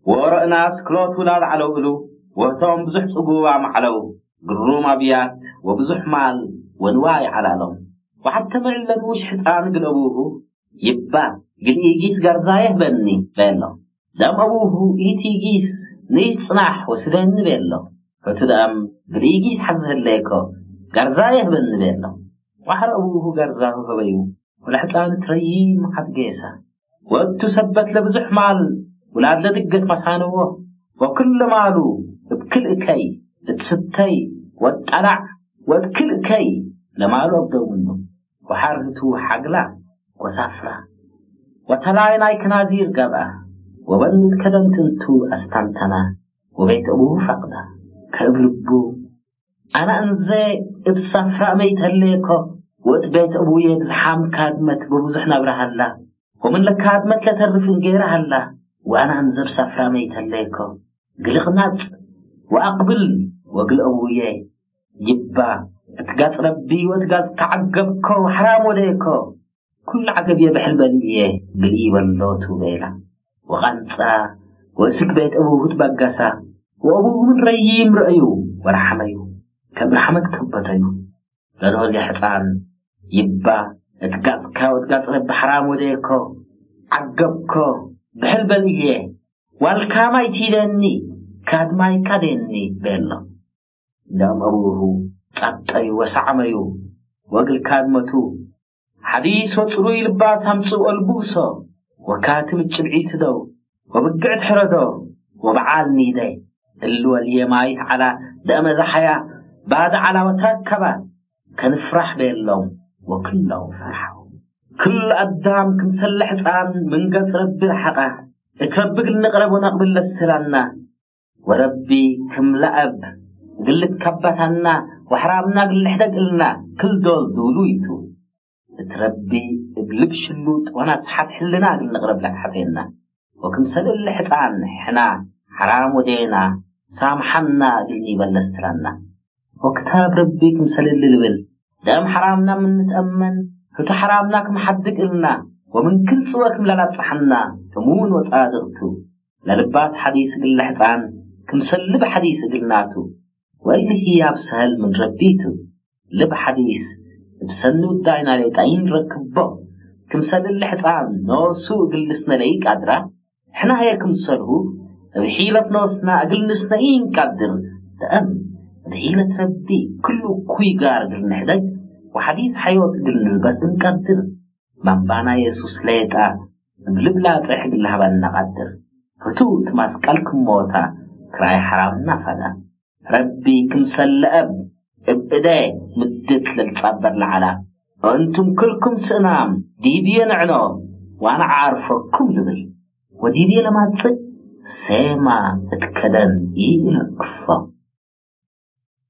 ورأنا سكلوت ولاد علو إلو وهم بزح صقوة معلو قروم أبيات وبزح مال ونواي على لهم وحتى معلن وش حتان قل أبوه يبا قل إيجيس قرزايه بني بينه دام أبوه إيتيجيس نيش صناح وسدين بينه فتدام قل إيجيس حزه الليكو قرزايه بني بينه وحر أبوه قرزاه فبيو ولحتان تريين محد قيسا وتثبت لبزح مال ولاد لدقت مسانوه وكل مالو بكل كي تستي وتقلع وبكل كي لمالو أبدو منه وحرته حقلا وسافرة وتلاين أي كنازير قبعه وبن الكدم تنتو أستنتنا وبيت أبوه فقده كأبلبو أنا أنزي بسافرة ميت هليكو وبيت أبوه يبزحام كادمت ببزحنا برهلا ومن لكادمت لترف نجيرها الله وأنا أنزب سفرة ميت هليكو قلقنات وأقبل وقل أبويا يبا اتقاس ربي واتقاس كعقبكو وحرام وليكو كل عقب يبحل بليه قليبا اللوتو بيلا وغنصا واسك بيت أبوه تبقسا وأبوه من ريم رأيو ورحميو كبرحمك تبتيو لدهول يحسان يبا اتقاس كا واتقاس ربي حرام وليكو عقبكو بحل بليه والكاما يتيدني كادماي كادني بيلا دام أبوه تعطيو وسعميو وقل كادمتو حديث وصروي لباس همسو البوسو وكاتم الجمعيت دو وبقعت حردو وبعال نيدي اللو اليمايت على دام زحيا بعد على وتركبا كنفرح بيلهم وكلهم فرحوا كل أدام كمسلح صان من قد ربي الحقا اتربق النقرب ونقبل لستلنا وربي كم لأب قلت كبتنا وحرامنا قل حدق لنا كل دول دولويتو اتربي بلبش اللوت وانا سحات حلنا قل نقرب لك حسيننا وكمسل اللي حسان حنا حرام ودينا سامحنا قلني بلستلنا وكتاب ربي كمسل اللي لبل دام حرامنا من نتأمن فتو حرامناك محدق لنا ومن كل صوكم لنا تفحنا تمون وتقادرتو للباس حديث قل حسان كمسل لب حديث قلناتو واللي هي بسهل من ربيتو لب حديث بسنو الدعين ليتعين ركبه كمسل اللي حسان نوسو قلسنا ليك قدره احنا هيا كمسله بحيلة نوسنا قلسنا اين قدر تأم بحيلة ربي كله كوي قار قلنا حدق وحديث حيوت قلنا بس نقدر من بانا يسوس ليتا بلبلا تحق لها بنا قدر فتوت ماسكالكم موتا كراي حرام نفدا ربي كمسل أب ابداي مدت للتصبر العلا وانتم كلكم سنام ديبيا نعنو وانا عارفكم لبل وديبيا لما تصي سيما اتكدن يلقفا